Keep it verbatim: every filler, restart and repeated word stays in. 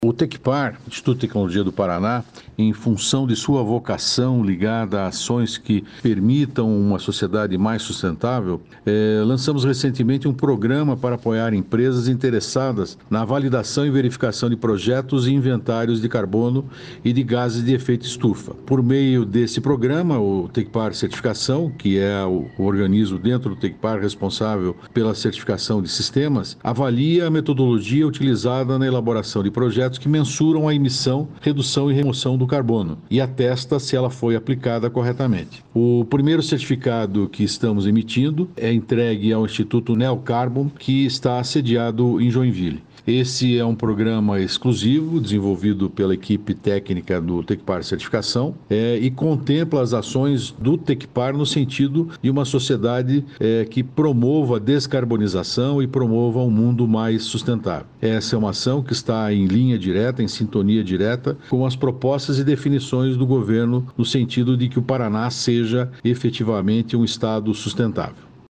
O Tecpar, Instituto de Tecnologia do Paraná, em função de sua vocação ligada a ações que permitam uma sociedade mais sustentável, eh, lançamos recentemente um programa para apoiar empresas interessadas na validação e verificação de projetos e inventários de carbono e de gases de efeito estufa. Por meio desse programa, o Tecpar Certificação, que é o, o organismo dentro do Tecpar responsável pela certificação de sistemas, avalia a metodologia utilizada na elaboração de projetos que mensuram a emissão, redução e remoção do carbono e atesta se ela foi aplicada corretamente. O primeiro certificado que estamos emitindo é entregue ao Instituto Neocarbon, que está sediado em Joinville. Esse é um programa exclusivo, desenvolvido pela equipe técnica do Tecpar Certificação é, e contempla as ações do Tecpar no sentido de uma sociedade é, que promova a descarbonização e promova um mundo mais sustentável. Essa é uma ação que está em linha direta, em sintonia direta com as propostas e definições do governo no sentido de que o Paraná seja efetivamente um estado sustentável.